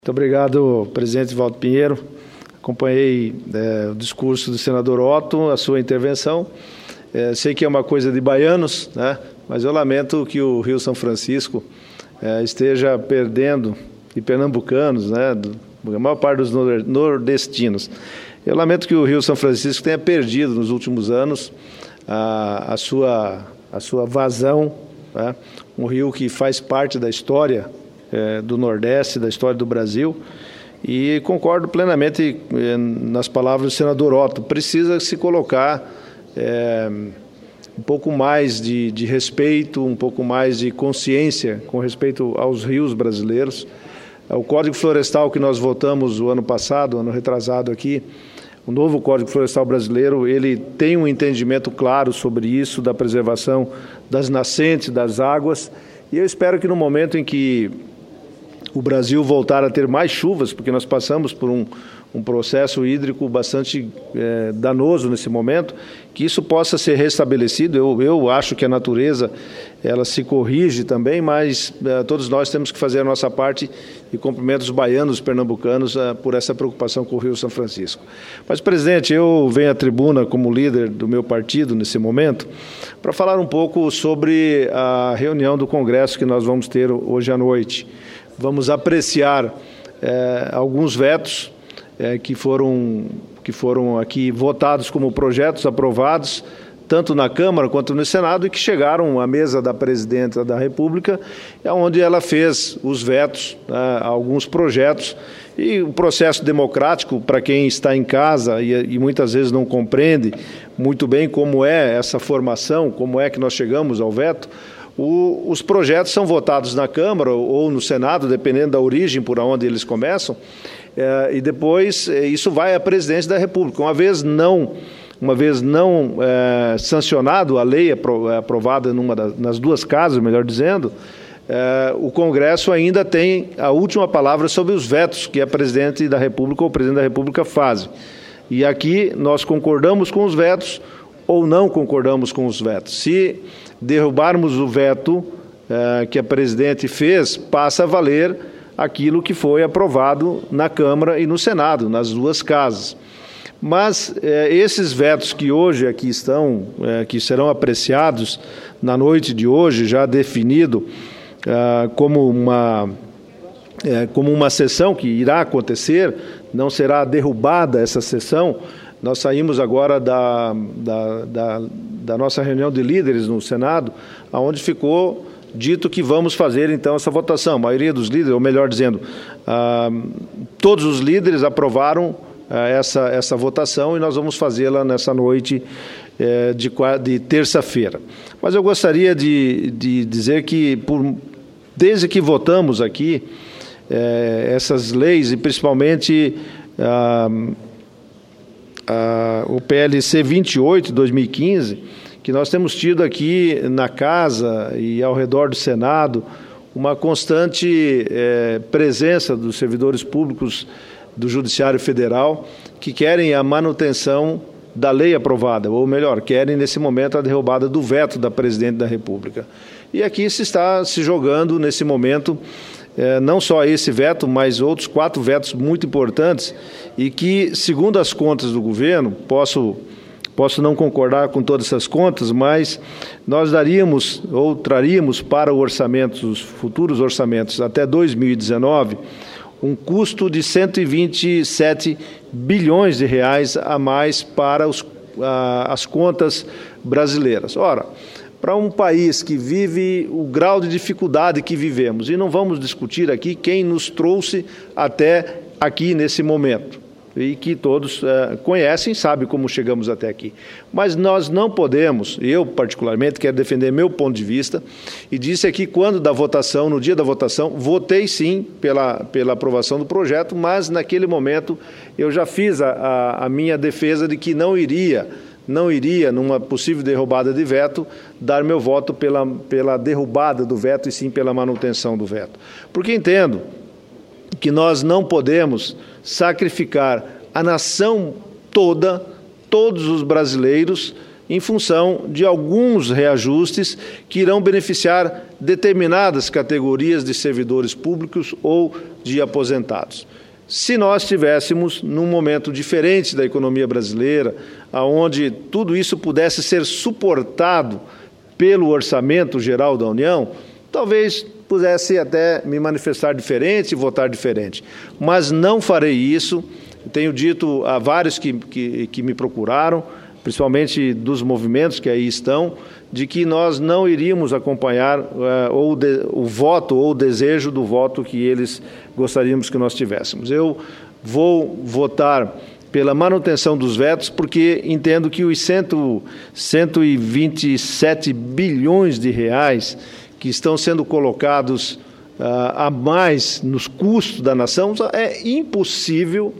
Muito obrigado, presidente Valdo Pinheiro. Acompanhei o discurso do senador Otto, a sua intervenção. Sei que é uma coisa de baianos, né? Mas eu lamento que o Rio São Francisco esteja perdendo, e pernambucanos, né? A maior parte dos nordestinos. Eu lamento que o Rio São Francisco tenha perdido nos últimos anos a sua vazão, né? Um rio que faz parte da história do Nordeste, da história do Brasil, e concordo plenamente nas palavras do senador Otto. Precisa se colocar um pouco mais de respeito, um pouco mais de consciência com respeito aos rios brasileiros. O Código Florestal que nós votamos o ano passado, ano retrasado aqui, o novo Código Florestal brasileiro, ele tem um entendimento claro sobre isso, da preservação das nascentes, das águas, e eu espero que no momento em que o Brasil voltar a ter mais chuvas, porque nós passamos por um processo hídrico bastante danoso nesse momento, que isso possa ser restabelecido. Eu acho que a natureza ela se corrige também, mas todos nós temos que fazer a nossa parte, e cumprimento os baianos, os pernambucanos, por essa preocupação com o Rio São Francisco. Mas, presidente, eu venho à tribuna como líder do meu partido nesse momento para falar um pouco sobre a reunião do Congresso que nós vamos ter hoje à noite. Vamos apreciar alguns vetos que foram aqui votados como projetos aprovados, tanto na Câmara quanto no Senado, e que chegaram à mesa da Presidenta da República, onde ela fez os vetos a alguns projetos. E o processo democrático, para quem está em casa e muitas vezes não compreende muito bem como é essa formação, como é que nós chegamos ao veto, os projetos são votados na Câmara ou no Senado, dependendo da origem por onde eles começam, e depois isso vai à Presidência da República. Uma vez não sancionado a lei aprovada nas duas casas, melhor dizendo, o Congresso ainda tem a última palavra sobre os vetos que a Presidente da República ou o Presidente da República fazem. E aqui nós concordamos com os vetos ou não concordamos com os vetos. Se derrubarmos o veto que a Presidente fez, passa a valer aquilo que foi aprovado na Câmara e no Senado, nas duas casas. Mas esses vetos que hoje aqui estão, que serão apreciados na noite de hoje, já definido como uma sessão que irá acontecer, não será derrubada essa sessão. Nós saímos agora da nossa reunião de líderes no Senado, onde ficou dito que vamos fazer, então, essa votação. A maioria dos líderes, ou melhor dizendo, todos os líderes aprovaram essa votação, e nós vamos fazê-la nessa noite de terça-feira. Mas eu gostaria de dizer que, desde que votamos aqui essas leis, e principalmente o PLC 28 de 2015, que nós temos tido aqui na Casa e ao redor do Senado uma constante presença dos servidores públicos do Judiciário Federal que querem a manutenção da lei aprovada, ou melhor, querem nesse momento a derrubada do veto da Presidente da República. E aqui se está se jogando nesse momento não só esse veto, mas outros 4 vetos muito importantes, e que, segundo as contas do governo, posso não concordar com todas essas contas, mas nós daríamos ou traríamos para o orçamento, os futuros orçamentos até 2019, um custo de 127 bilhões de reais a mais para as contas brasileiras. Ora, para um país que vive o grau de dificuldade que vivemos, e não vamos discutir aqui quem nos trouxe até aqui nesse momento, e que todos conhecem, sabem como chegamos até aqui. Mas nós não podemos, eu particularmente quero defender meu ponto de vista, e disse aqui no dia da votação, votei sim pela aprovação do projeto, mas naquele momento eu já fiz a minha defesa de que não iria, numa possível derrubada de veto, dar meu voto pela derrubada do veto e sim pela manutenção do veto. Porque entendo que nós não podemos sacrificar a nação toda, todos os brasileiros, em função de alguns reajustes que irão beneficiar determinadas categorias de servidores públicos ou de aposentados. Se nós estivéssemos num momento diferente da economia brasileira, onde tudo isso pudesse ser suportado pelo orçamento geral da União, talvez pudesse até me manifestar diferente e votar diferente. Mas não farei isso. Tenho dito a vários que me procuraram, principalmente dos movimentos que aí estão, de que nós não iríamos acompanhar o voto ou o desejo do voto que eles gostaríamos que nós tivéssemos. Eu vou votar pela manutenção dos vetos, porque entendo que os 127 bilhões de reais que estão sendo colocados a mais nos custos da nação, é impossível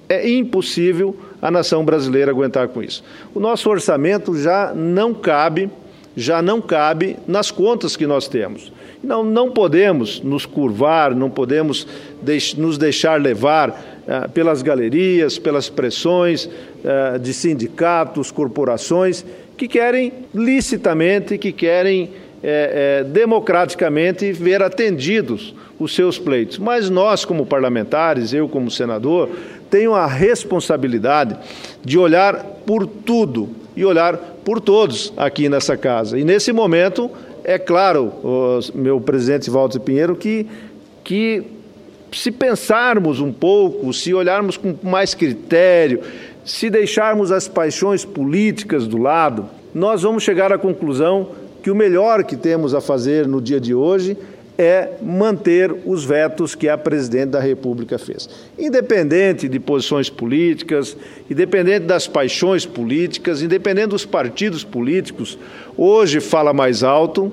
a nação brasileira aguentar com isso. O nosso orçamento já não cabe nas contas que nós temos. Não podemos nos curvar, não podemos nos deixar levar pelas galerias, pelas pressões de sindicatos, corporações, que querem licitamente, que querem democraticamente ver atendidos os seus pleitos. Mas nós, como parlamentares, eu como senador, tenho a responsabilidade de olhar por tudo e olhar por todos aqui nessa casa. E nesse momento, é claro, meu presidente Walter Pinheiro, que se pensarmos um pouco, se olharmos com mais critério, se deixarmos as paixões políticas do lado, nós vamos chegar à conclusão que o melhor que temos a fazer no dia de hoje é manter os vetos que a presidente da República fez. Independente de posições políticas, independente das paixões políticas, independente dos partidos políticos, hoje fala mais alto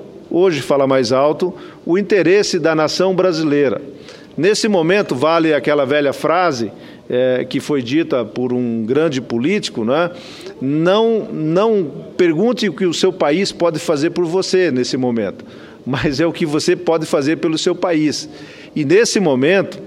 o interesse da nação brasileira. Nesse momento, vale aquela velha frase que foi dita por um grande político, né? Não pergunte o que o seu país pode fazer por você nesse momento, mas é o que você pode fazer pelo seu país. E nesse momento,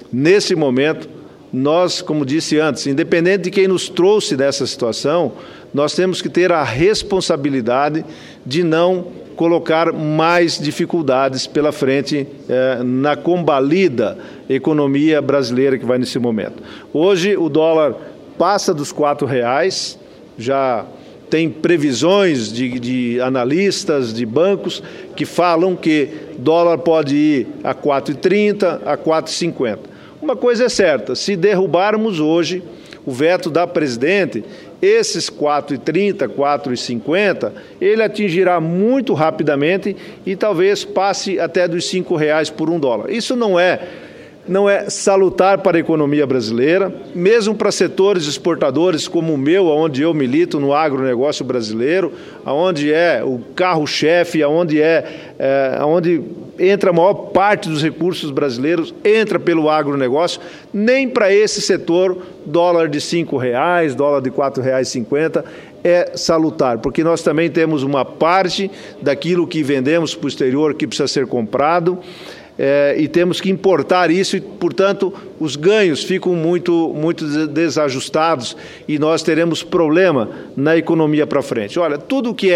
nós, como disse antes, independente de quem nos trouxe dessa situação, nós temos que ter a responsabilidade de não colocar mais dificuldades pela frente na combalida economia brasileira que vai nesse momento. Hoje o dólar passa dos R$4, já tem previsões de analistas, de bancos, que falam que dólar pode ir a 4,30, a 4,50. Uma coisa é certa, se derrubarmos hoje o veto da presidente, esses 4,30, 4,50, ele atingirá muito rapidamente e talvez passe até dos R$5 por $1. Isso não é salutar para a economia brasileira, mesmo para setores exportadores como o meu, onde eu milito no agronegócio brasileiro, onde é o carro-chefe, onde entra a maior parte dos recursos brasileiros, entra pelo agronegócio, nem para esse setor dólar de R$5, dólar de R$4,50 é salutar, porque nós também temos uma parte daquilo que vendemos para o exterior que precisa ser comprado, e temos que importar isso e, portanto, os ganhos ficam muito desajustados e nós teremos problema na economia para frente. Olha, tudo que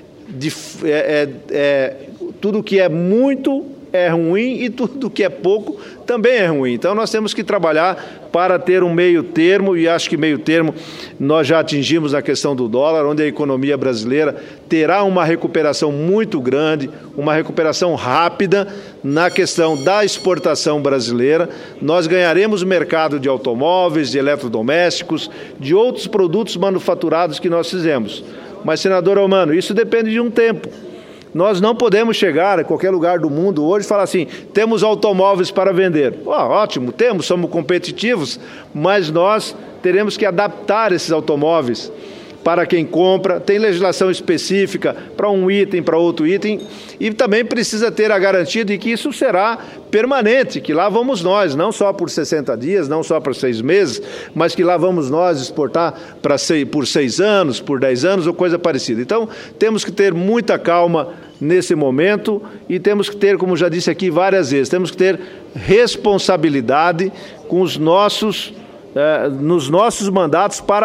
é muito é ruim e tudo que é pouco também é ruim. Então, nós temos que trabalhar para ter um meio termo, e acho que meio termo nós já atingimos na questão do dólar, onde a economia brasileira terá uma recuperação muito grande, uma recuperação rápida na questão da exportação brasileira. Nós ganharemos o mercado de automóveis, de eletrodomésticos, de outros produtos manufaturados que nós fizemos. Mas, senador Eumano, isso depende de um tempo. Nós não podemos chegar a qualquer lugar do mundo hoje e falar assim, temos automóveis para vender. Ótimo, temos, somos competitivos, mas nós teremos que adaptar esses automóveis para quem compra, tem legislação específica para um item, para outro item, e também precisa ter a garantia de que isso será permanente, que lá vamos nós, não só por 60 dias, não só por 6 meses, mas que lá vamos nós exportar por 6 anos, por 10 anos ou coisa parecida. Então, temos que ter muita calma nesse momento e temos que ter, como já disse aqui várias vezes, temos que ter responsabilidade com nos nossos mandatos para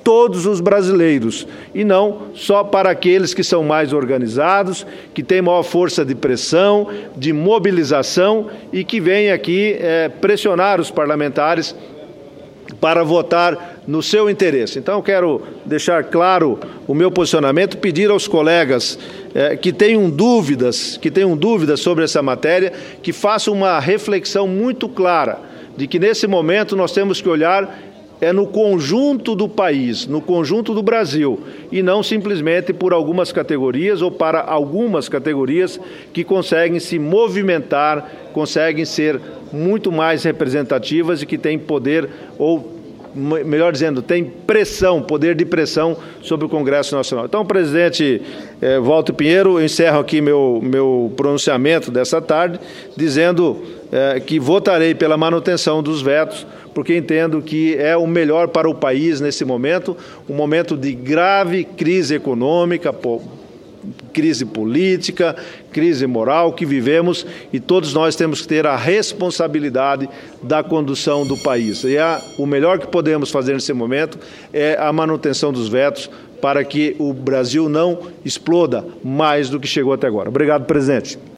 todos os brasileiros, e não só para aqueles que são mais organizados, que têm maior força de pressão, de mobilização e que vêm aqui pressionar os parlamentares para votar no seu interesse. Então, quero deixar claro o meu posicionamento, pedir aos colegas que tenham dúvidas sobre essa matéria, que façam uma reflexão muito clara de que, nesse momento, nós temos que olhar no conjunto do país, no conjunto do Brasil, e não simplesmente por algumas categorias ou para algumas categorias que conseguem se movimentar, conseguem ser muito mais representativas e que têm poder, ou melhor dizendo, tem pressão, poder de pressão sobre o Congresso Nacional. Então, presidente Walter Pinheiro, eu encerro aqui meu pronunciamento dessa tarde, dizendo que votarei pela manutenção dos vetos, porque entendo que é o melhor para o país nesse momento, um momento de grave crise econômica, crise política, crise moral que vivemos, e todos nós temos que ter a responsabilidade da condução do país. E o melhor que podemos fazer nesse momento é a manutenção dos vetos para que o Brasil não exploda mais do que chegou até agora. Obrigado, presidente.